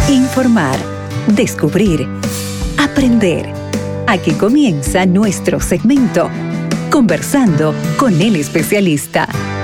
Informar, descubrir, aprender. Aquí comienza nuestro segmento, Conversando con el especialista.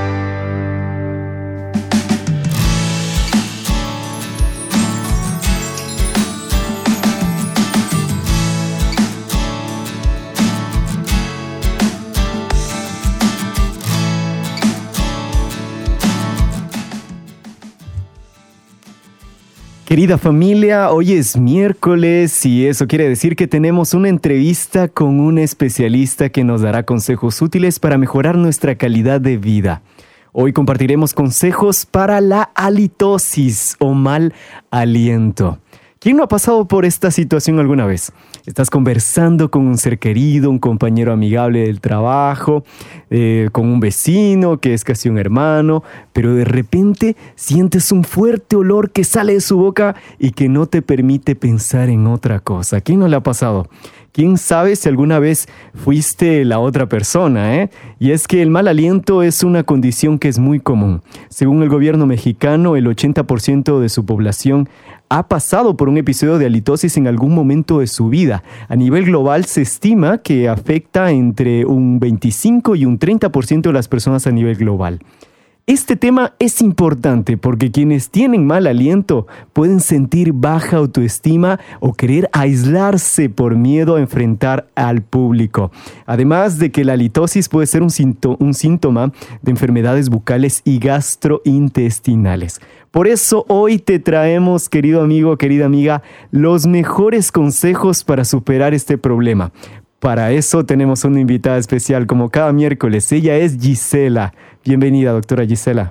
Querida familia, hoy es miércoles y eso quiere decir que tenemos una entrevista con un especialista que nos dará consejos útiles para mejorar nuestra calidad de vida. Hoy compartiremos consejos para la halitosis o mal aliento. ¿Quién no ha pasado por esta situación alguna vez? Estás conversando con un ser querido, un compañero amigable del trabajo, con un vecino que es casi un hermano, pero de repente sientes un fuerte olor que sale de su boca y que no te permite pensar en otra cosa. ¿Quién no le ha pasado? ¿Quién sabe si alguna vez fuiste la otra persona, Y es que el mal aliento es una condición que es muy común. Según el gobierno mexicano, el 80% de su población ha pasado por un episodio de halitosis en algún momento de su vida. A nivel global se estima que afecta entre un 25 y un 30% de las personas a nivel global. Este tema es importante porque quienes tienen mal aliento pueden sentir baja autoestima o querer aislarse por miedo a enfrentar al público. Además de que la halitosis puede ser un síntoma de enfermedades bucales y gastrointestinales. Por eso hoy te traemos, querido amigo, querida amiga, los mejores consejos para superar este problema. Para eso tenemos una invitada especial como cada miércoles. Ella es Gisela. Bienvenida, doctora Gisela.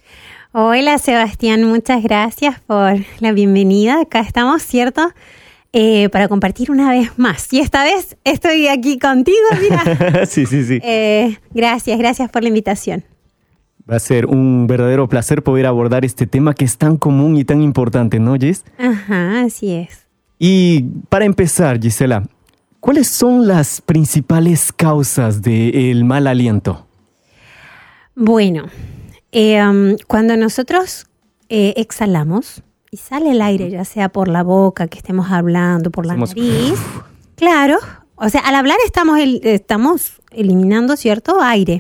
Hola, Sebastián. Muchas gracias por la bienvenida. Acá estamos, ¿cierto? Para compartir una vez más. Y esta vez estoy aquí contigo, mira. Sí. Gracias por la invitación. Va a ser un verdadero placer poder abordar este tema que es tan común y tan importante, ¿no, Gis? Ajá, así es. Y para empezar, Gisela, ¿cuáles son las principales causas del mal aliento? Bueno, cuando nosotros exhalamos y sale el aire, ya sea por la boca, que estemos hablando, por la nariz, claro, o sea, al hablar estamos eliminando, ¿cierto?, aire.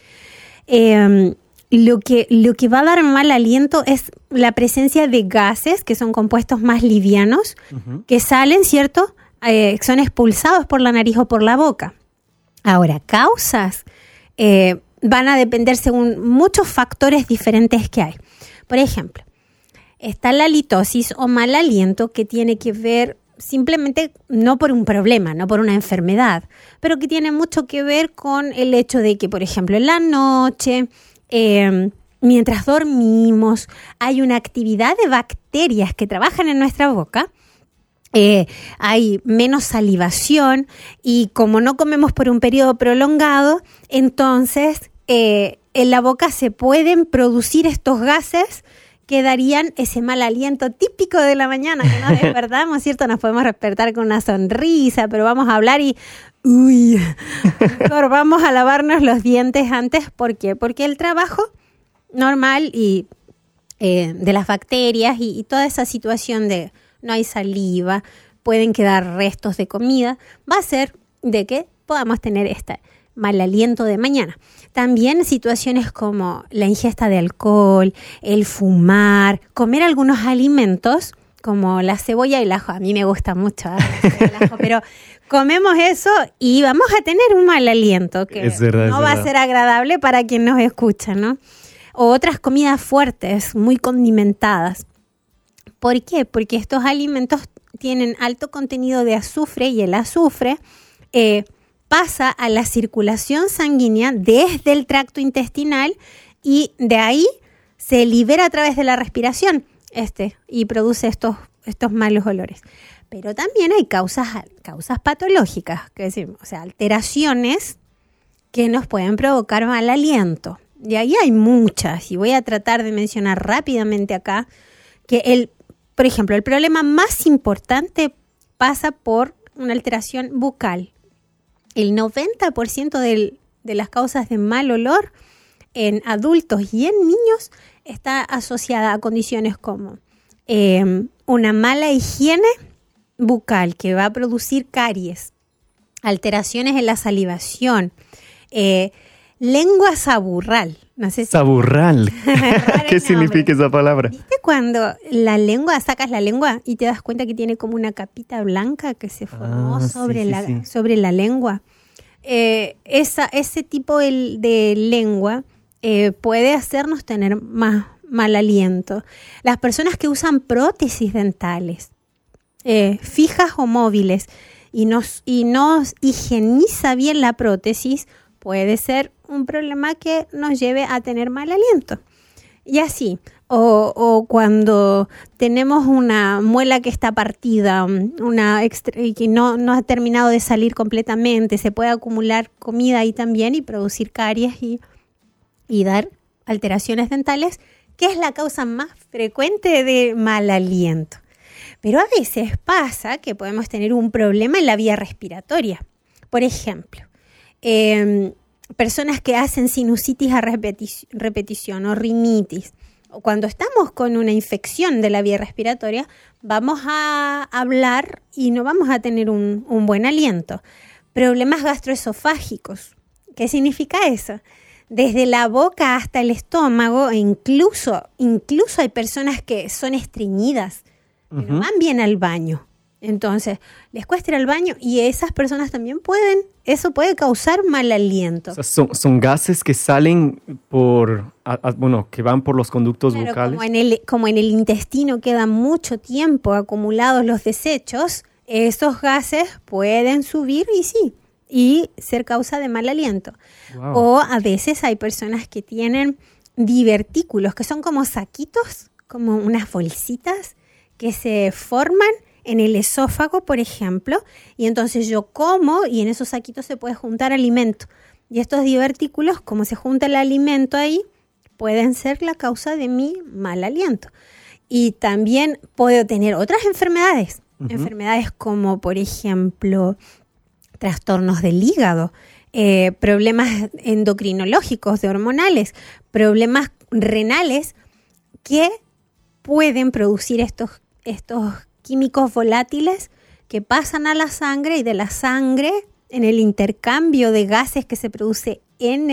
Lo que va a dar mal aliento es la presencia de gases, que son compuestos más livianos, que salen, ¿cierto?, son expulsados por la nariz o por la boca. Ahora, causas van a depender según muchos factores diferentes que hay. Por ejemplo, está la halitosis o mal aliento, que tiene que ver simplemente no por un problema, no por una enfermedad, pero que tiene mucho que ver con el hecho de que, por ejemplo, en la noche, mientras dormimos, hay una actividad de bacterias que trabajan en nuestra boca. Hay menos salivación y como no comemos por un periodo prolongado, entonces en la boca se pueden producir estos gases que darían ese mal aliento típico de la mañana, que nos despertamos, ¿cierto? Nos podemos despertar con una sonrisa, pero vamos a hablar y mejor vamos a lavarnos los dientes antes. ¿Por qué? Porque el trabajo normal y de las bacterias y toda esa situación de no hay saliva, pueden quedar restos de comida, va a ser de que podamos tener este mal aliento de mañana. También situaciones como la ingesta de alcohol, el fumar, comer algunos alimentos como la cebolla y el ajo. A mí me gusta mucho el ajo, pero comemos eso y vamos a tener un mal aliento que no va a ser agradable para quien nos escucha, ¿no? O otras comidas fuertes, muy condimentadas. ¿Por qué? Porque estos alimentos tienen alto contenido de azufre y el azufre pasa a la circulación sanguínea desde el tracto intestinal y de ahí se libera a través de la respiración y produce estos malos olores. Pero también hay causas patológicas, que decimos, o sea, alteraciones que nos pueden provocar mal aliento. Y ahí hay muchas, y voy a tratar de mencionar rápidamente acá que por ejemplo, el problema más importante pasa por una alteración bucal. El 90% de las causas de mal olor en adultos y en niños está asociada a condiciones como un una mala higiene bucal que va a producir caries, alteraciones en la salivación, lengua saburral. No sé si Saburral. ¿Qué significa esa palabra? ¿Viste cuando la lengua, sacas la lengua y te das cuenta que tiene como una capita blanca que se formó sobre la lengua? Ese tipo de lengua puede hacernos tener más mal aliento. Las personas que usan prótesis dentales, fijas o móviles, y no higieniza bien la prótesis, puede ser un problema que nos lleve a tener mal aliento. Y así, o cuando tenemos una muela que está partida, y que no ha terminado de salir completamente, se puede acumular comida ahí también y producir caries y dar alteraciones dentales, que es la causa más frecuente de mal aliento. Pero a veces pasa que podemos tener un problema en la vía respiratoria. Por ejemplo, personas que hacen sinusitis a repetición o rinitis. O cuando estamos con una infección de la vía respiratoria, vamos a hablar y no vamos a tener un buen aliento. Problemas gastroesofágicos. ¿Qué significa eso? Desde la boca hasta el estómago, e incluso hay personas que son estreñidas, que no van bien al baño. Entonces, les cuesta ir al baño y esas personas también eso puede causar mal aliento. O sea, son gases que salen que van por los conductos bucales. Como en el intestino queda mucho tiempo acumulados los desechos, esos gases pueden subir y ser causa de mal aliento. Wow. O a veces hay personas que tienen divertículos, que son como saquitos, como unas bolsitas que se forman en el esófago, por ejemplo, y entonces yo como y en esos saquitos se puede juntar alimento. Y estos divertículos, como se junta el alimento ahí, pueden ser la causa de mi mal aliento. Y también puedo tener otras enfermedades, enfermedades como, por ejemplo, trastornos del hígado, problemas endocrinológicos, de hormonales, problemas renales que pueden producir estos químicos volátiles que pasan a la sangre y de la sangre, en el intercambio de gases que se produce en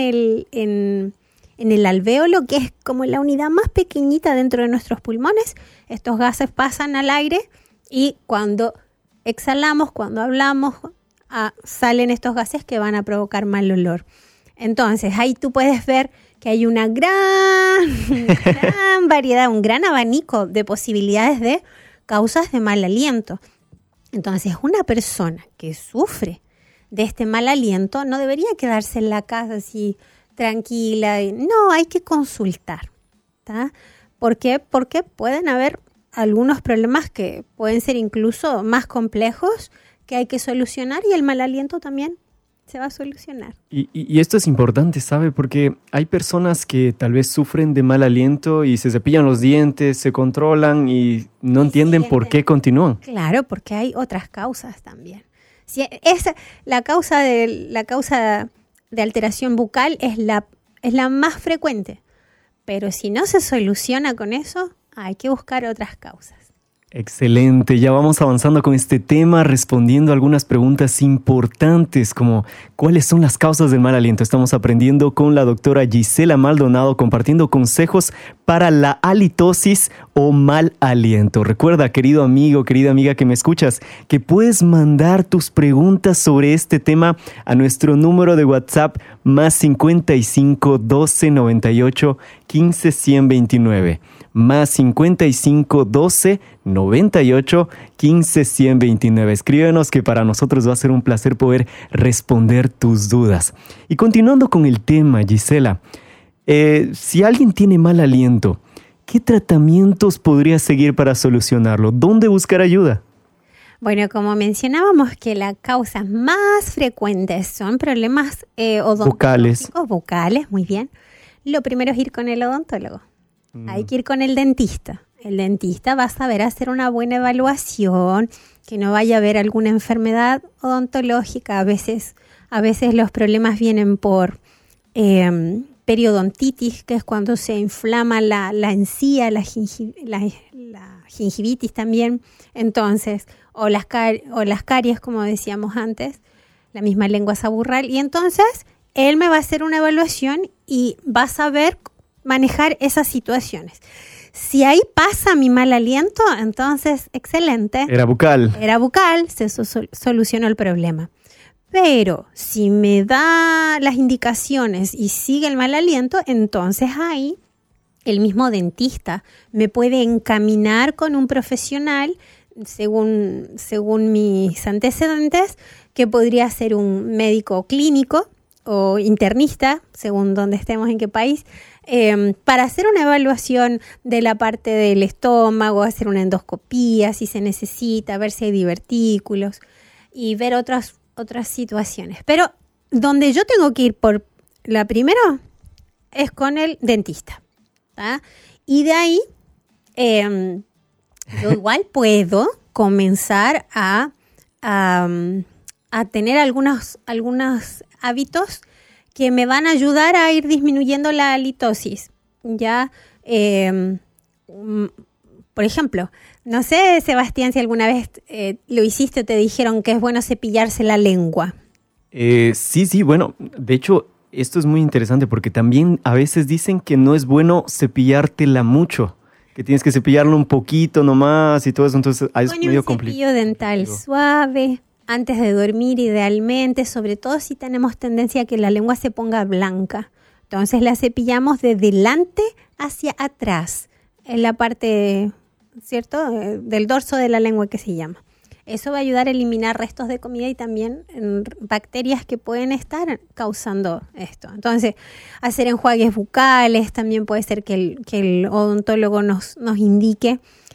el alvéolo, que es como la unidad más pequeñita dentro de nuestros pulmones, estos gases pasan al aire y cuando exhalamos, cuando hablamos, salen estos gases que van a provocar mal olor. Entonces, ahí tú puedes ver que hay una gran variedad, un gran abanico de posibilidades de causas de mal aliento. Entonces, una persona que sufre de este mal aliento no debería quedarse en la casa así tranquila. No, hay que consultar, ¿tá? ¿Por qué? Porque pueden haber algunos problemas que pueden ser incluso más complejos que hay que solucionar y el mal aliento también se va a solucionar. Y esto es importante, ¿sabe? Porque hay personas que tal vez sufren de mal aliento y se cepillan los dientes, se controlan y no entienden por qué continúan. Claro, porque hay otras causas también. Si la causa de alteración bucal es la más frecuente, pero si no se soluciona con eso, hay que buscar otras causas. Excelente, ya vamos avanzando con este tema, respondiendo algunas preguntas importantes como ¿cuáles son las causas del mal aliento? Estamos aprendiendo con la doctora Gisela Maldonado, compartiendo consejos para la halitosis o mal aliento. Recuerda, querido amigo, querida amiga que me escuchas, que puedes mandar tus preguntas sobre este tema a nuestro número de WhatsApp más 55 12 98 15 129. Más 55 12 98 15 129. Escríbenos que para nosotros va a ser un placer poder responder tus dudas. Y continuando con el tema, Gisela, si alguien tiene mal aliento, ¿qué tratamientos podría seguir para solucionarlo? ¿Dónde buscar ayuda? Bueno, como mencionábamos que las causas más frecuentes son problemas odontológicos, vocales, muy bien. Lo primero es ir con el odontólogo. Hay que ir con el dentista. El dentista va a saber hacer una buena evaluación, que no vaya a haber alguna enfermedad odontológica. A veces los problemas vienen por periodontitis, que es cuando se inflama la encía, la gingivitis también. Entonces, o las caries, como decíamos antes, la misma lengua saburral. Y entonces, él me va a hacer una evaluación y va a saber manejar esas situaciones. Si ahí pasa mi mal aliento, entonces, excelente. Era bucal, se solucionó el problema. Pero si me da las indicaciones y sigue el mal aliento, entonces ahí el mismo dentista me puede encaminar con un profesional según mis antecedentes, que podría ser un médico clínico o internista, según donde estemos, en qué país, para hacer una evaluación de la parte del estómago, hacer una endoscopía si se necesita, ver si hay divertículos y ver otras situaciones. Pero donde yo tengo que ir por la primero es con el dentista, ¿tá? Y de ahí yo igual puedo comenzar a tener algunos hábitos que me van a ayudar a ir disminuyendo la halitosis. Ya, por ejemplo, no sé, Sebastián, si alguna vez lo hiciste o te dijeron que es bueno cepillarse la lengua. Sí, bueno, de hecho, esto es muy interesante porque también a veces dicen que no es bueno cepillártela mucho, que tienes que cepillarlo un poquito nomás y todo eso, entonces es medio complicado. Un cepillo dental suave antes de dormir, idealmente, sobre todo si tenemos tendencia a que la lengua se ponga blanca. Entonces la cepillamos de delante hacia atrás, en la parte, ¿cierto?, del dorso de la lengua, que se llama. Eso va a ayudar a eliminar restos de comida y también bacterias que pueden estar causando esto. Entonces, hacer enjuagues bucales, también puede ser que el odontólogo nos indique.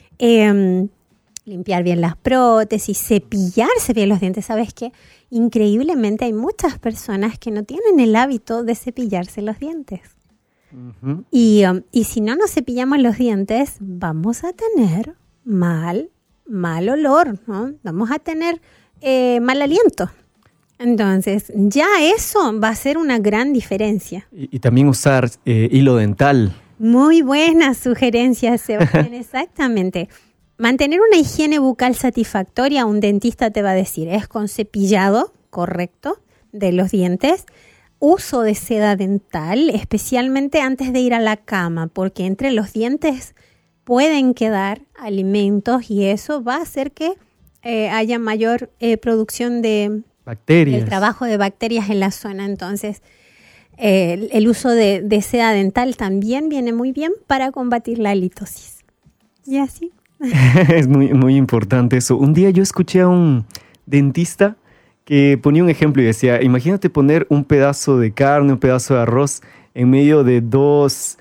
Limpiar bien las prótesis, cepillarse bien los dientes. ¿Sabes qué? Increíblemente hay muchas personas que no tienen el hábito de cepillarse los dientes. Uh-huh. Y si no nos cepillamos los dientes, vamos a tener mal olor, ¿no? Vamos a tener mal aliento. Entonces, ya eso va a ser una gran diferencia. Y también usar hilo dental. Muy buena sugerencia, Sebastián, exactamente. Mantener una higiene bucal satisfactoria, un dentista te va a decir, es con cepillado correcto de los dientes, uso de seda dental, especialmente antes de ir a la cama, porque entre los dientes pueden quedar alimentos y eso va a hacer que haya mayor producción de bacterias, el trabajo de bacterias en la zona. Entonces, el uso de seda dental también viene muy bien para combatir la halitosis. Y así. Es muy, muy importante eso. Un día yo escuché a un dentista que ponía un ejemplo y decía, imagínate poner un pedazo de carne, un pedazo de arroz en medio de dos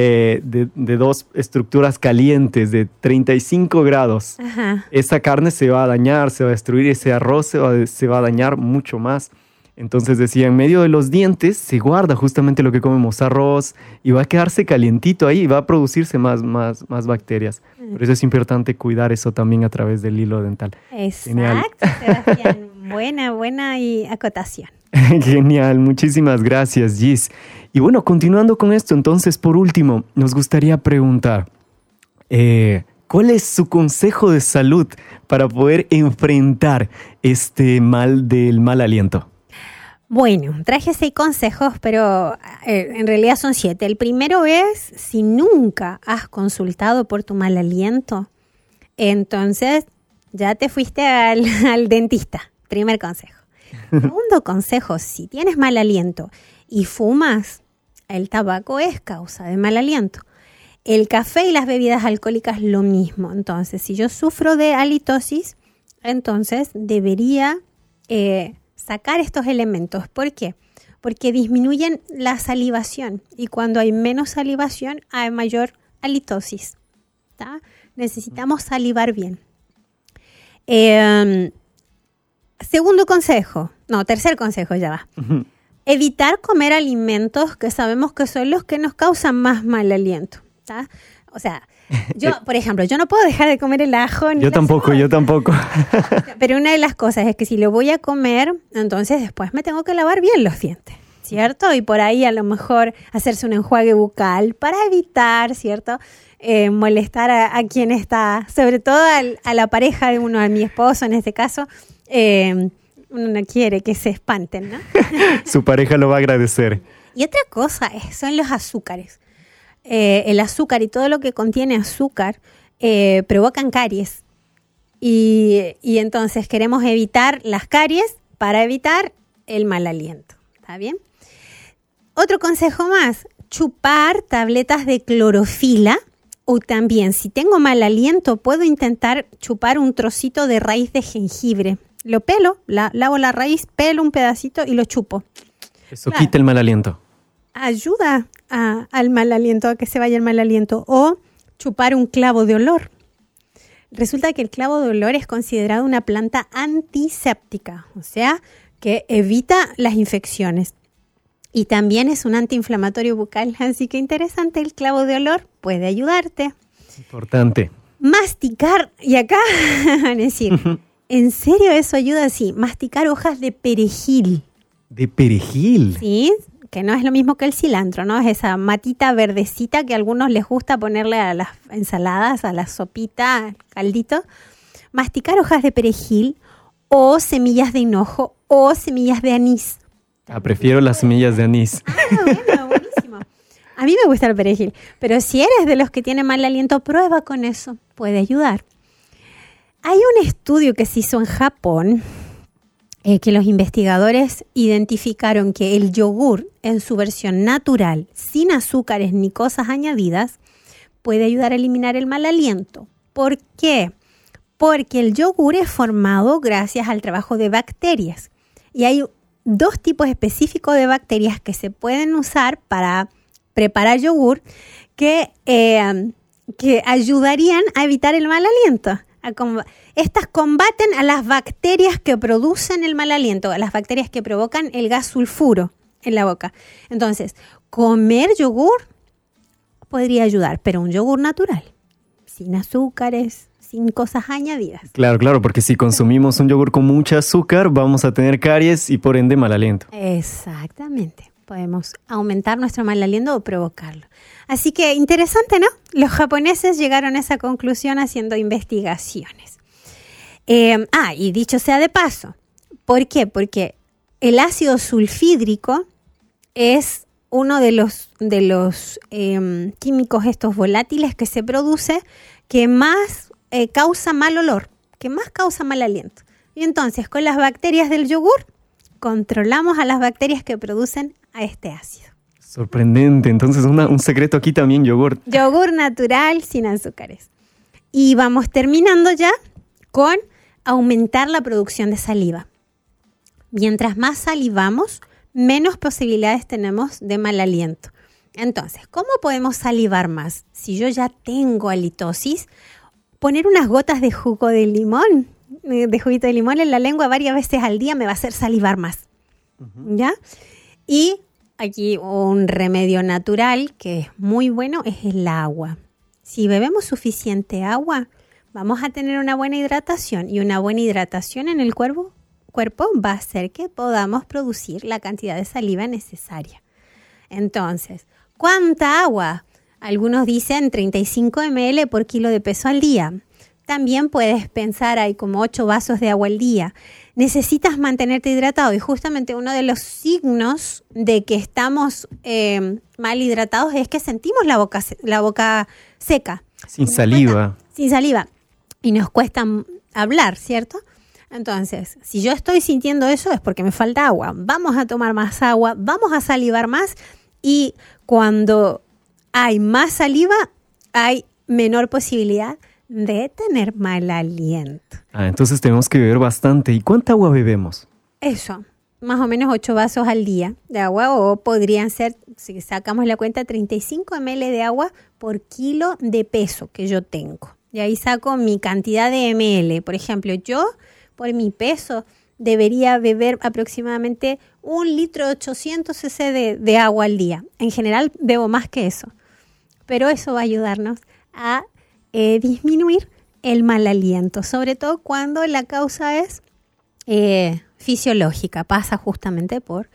estructuras calientes de 35 grados. Ajá. Esa carne se va a dañar, se va a destruir, ese arroz se va a dañar mucho más. Entonces decía, en medio de los dientes se guarda justamente lo que comemos, arroz, y va a quedarse calientito ahí y va a producirse más bacterias. Por eso es importante cuidar eso también a través del hilo dental. Exacto, Sebastián. Buena y acotación. Genial, muchísimas gracias, Gis. Y bueno, continuando con esto, entonces, por último, nos gustaría preguntar, ¿cuál es su consejo de salud para poder enfrentar este mal del mal aliento? Bueno, traje 6 consejos, pero en realidad son 7. El primero es, si nunca has consultado por tu mal aliento, entonces ya te fuiste al dentista. Primer consejo. Segundo consejo, si tienes mal aliento y fumas, el tabaco es causa de mal aliento. El café y las bebidas alcohólicas lo mismo. Entonces, si yo sufro de halitosis, entonces debería sacar estos elementos. ¿Por qué? Porque disminuyen la salivación y cuando hay menos salivación hay mayor halitosis. ¿Tá? Necesitamos salivar bien. Tercer consejo ya va. Uh-huh. Evitar comer alimentos que sabemos que son los que nos causan más mal aliento. ¿Tá? O sea, yo, por ejemplo, yo no puedo dejar de comer el ajo. Yo tampoco. Pero una de las cosas es que si lo voy a comer, entonces después me tengo que lavar bien los dientes. ¿cierto? Y por ahí a lo mejor hacerse un enjuague bucal para evitar, ¿cierto? Molestar a quien está, sobre todo a la pareja de uno, a mi esposo en este caso. Uno no quiere que se espanten, ¿no? Su pareja lo va a agradecer. Y otra cosa son los azúcares. El azúcar y todo lo que contiene azúcar provocan caries. Y entonces queremos evitar las caries para evitar el mal aliento. ¿Está bien? Otro consejo más, chupar tabletas de clorofila. O también, si tengo mal aliento, puedo intentar chupar un trocito de raíz de jengibre. Lo pelo, lavo la raíz, pelo un pedacito y lo chupo. Eso quita el mal aliento. Ayuda al mal aliento, a que se vaya el mal aliento. O chupar un clavo de olor. Resulta que el clavo de olor es considerado una planta antiséptica, o sea, que evita las infecciones. Y también es un antiinflamatorio bucal, así que interesante, el clavo de olor puede ayudarte. Importante. Masticar, y acá van a decir, ¿en serio eso ayuda? Sí, masticar hojas de perejil. ¿De perejil? Sí, que no es lo mismo que el cilantro, ¿no? Es esa matita verdecita que a algunos les gusta ponerle a las ensaladas, a la sopita, al caldito. Masticar hojas de perejil o semillas de hinojo o semillas de anís. Prefiero las semillas de anís. Bueno, buenísimo. A mí me gusta el perejil, pero si eres de los que tienen mal aliento, prueba con eso, puede ayudar. Hay un estudio que se hizo en Japón, que los investigadores identificaron que el yogur en su versión natural, sin azúcares ni cosas añadidas, puede ayudar a eliminar el mal aliento. ¿Por qué? Porque el yogur es formado gracias al trabajo de bacterias y hay dos tipos específicos de bacterias que se pueden usar para preparar yogur que ayudarían a evitar el mal aliento. Estas combaten a las bacterias que producen el mal aliento, a las bacterias que provocan el gas sulfuro en la boca. Entonces, comer yogur podría ayudar, pero un yogur natural, sin azúcares, sin cosas añadidas. Claro, porque si consumimos un yogur con mucho azúcar, vamos a tener caries y por ende mal aliento. Exactamente. Podemos aumentar nuestro mal aliento o provocarlo. Así que interesante, ¿no? Los japoneses llegaron a esa conclusión haciendo investigaciones. Y dicho sea de paso, ¿por qué? Porque el ácido sulfídrico es uno de los químicos estos volátiles que se produce que más causa mal olor, que más causa mal aliento. Y entonces, con las bacterias del yogur, controlamos a las bacterias que producen a este ácido. Sorprendente. Entonces, un secreto aquí también, yogur. Yogur natural, sin azúcares. Y vamos terminando ya con aumentar la producción de saliva. Mientras más salivamos, menos posibilidades tenemos de mal aliento. Entonces, ¿cómo podemos salivar más? Si yo ya tengo halitosis, poner unas gotas de jugo de limón, de juguito de limón en la lengua varias veces al día me va a hacer salivar más. ¿Ya? Y aquí un remedio natural que es muy bueno es el agua. Si bebemos suficiente agua, vamos a tener una buena hidratación y una buena hidratación en el cuerpo va a hacer que podamos producir la cantidad de saliva necesaria. Entonces, ¿cuánta agua? Algunos dicen 35 ml por kilo de peso al día. También puedes pensar, hay como 8 vasos de agua al día. Necesitas mantenerte hidratado y justamente uno de los signos de que estamos mal hidratados es que sentimos la boca seca. Sin saliva. Sin saliva. Y nos cuesta hablar, ¿cierto? Entonces, si yo estoy sintiendo eso es porque me falta agua. Vamos a tomar más agua, vamos a salivar más y cuando hay más saliva, hay menor posibilidad de tener mal aliento. Entonces tenemos que beber bastante. ¿Y cuánta agua bebemos? Eso, más o menos 8 vasos al día de agua o podrían ser, si sacamos la cuenta, 35 ml de agua por kilo de peso que yo tengo. Y ahí saco mi cantidad de ml. Por ejemplo, yo por mi peso debería beber aproximadamente 1,800 cc de agua al día. En general bebo más que eso. Pero eso va a ayudarnos a disminuir el mal aliento, sobre todo cuando la causa es fisiológica, pasa justamente por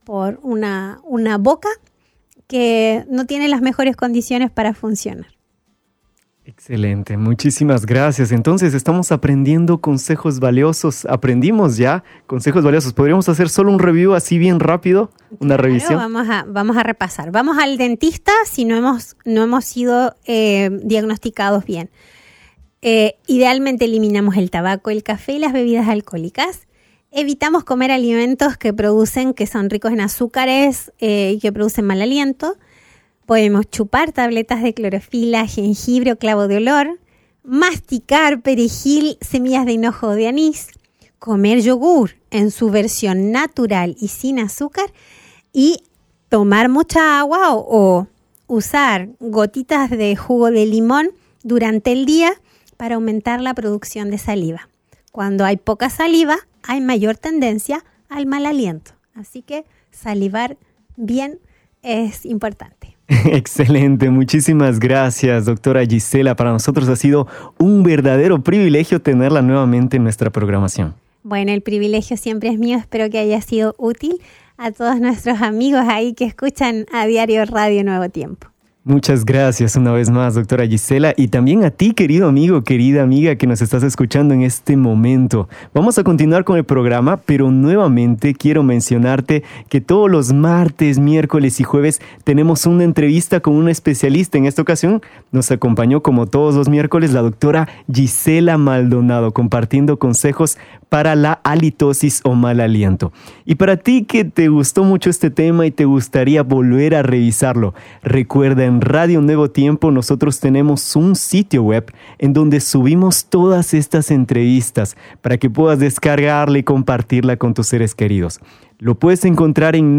por una boca que no tiene las mejores condiciones para funcionar. Excelente, muchísimas gracias. Entonces estamos aprendiendo consejos valiosos. Aprendimos ya consejos valiosos. ¿Podríamos hacer solo un review así bien rápido? Una revisión. Vamos a repasar. Vamos al dentista si no hemos sido diagnosticados bien. Idealmente eliminamos el tabaco, el café y las bebidas alcohólicas. Evitamos comer alimentos que son ricos en azúcares y que producen mal aliento. Podemos chupar tabletas de clorofila, jengibre o clavo de olor, masticar perejil, semillas de hinojo o de anís, comer yogur en su versión natural y sin azúcar y tomar mucha agua o usar gotitas de jugo de limón durante el día para aumentar la producción de saliva. Cuando hay poca saliva, hay mayor tendencia al mal aliento. Así que salivar bien es importante. Excelente, muchísimas gracias, doctora Gisela. Para nosotros ha sido un verdadero privilegio tenerla nuevamente en nuestra programación. Bueno, el privilegio siempre es mío. Espero que haya sido útil a todos nuestros amigos ahí que escuchan a diario Radio Nuevo Tiempo. Muchas gracias una vez más, doctora Gisela, y también a ti, querido amigo, querida amiga que nos estás escuchando en este momento. Vamos a continuar con el programa, pero nuevamente quiero mencionarte que todos los martes, miércoles y jueves tenemos una entrevista con una especialista. En esta ocasión nos acompañó, como todos los miércoles, la doctora Gisela Maldonado, compartiendo consejos para la halitosis o mal aliento. Y para ti que te gustó mucho este tema y te gustaría volver a revisarlo, recuerda, en Radio Nuevo Tiempo nosotros tenemos un sitio web en donde subimos todas estas entrevistas para que puedas descargarla y compartirla con tus seres queridos. Lo puedes encontrar en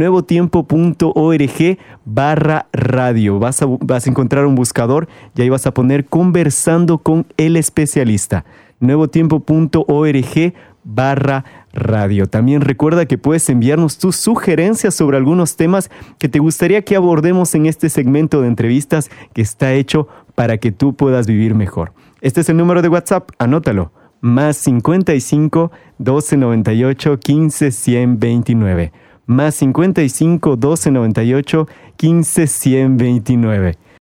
nuevotiempo.org/radio. Vas a encontrar un buscador y ahí vas a poner Conversando con el Especialista. nuevotiempo.org/radio. También recuerda que puedes enviarnos tus sugerencias sobre algunos temas que te gustaría que abordemos en este segmento de entrevistas que está hecho para que tú puedas vivir mejor. Este es el número de WhatsApp, anótalo. Más 55 1298 15 129. Más 55 1298 15 129.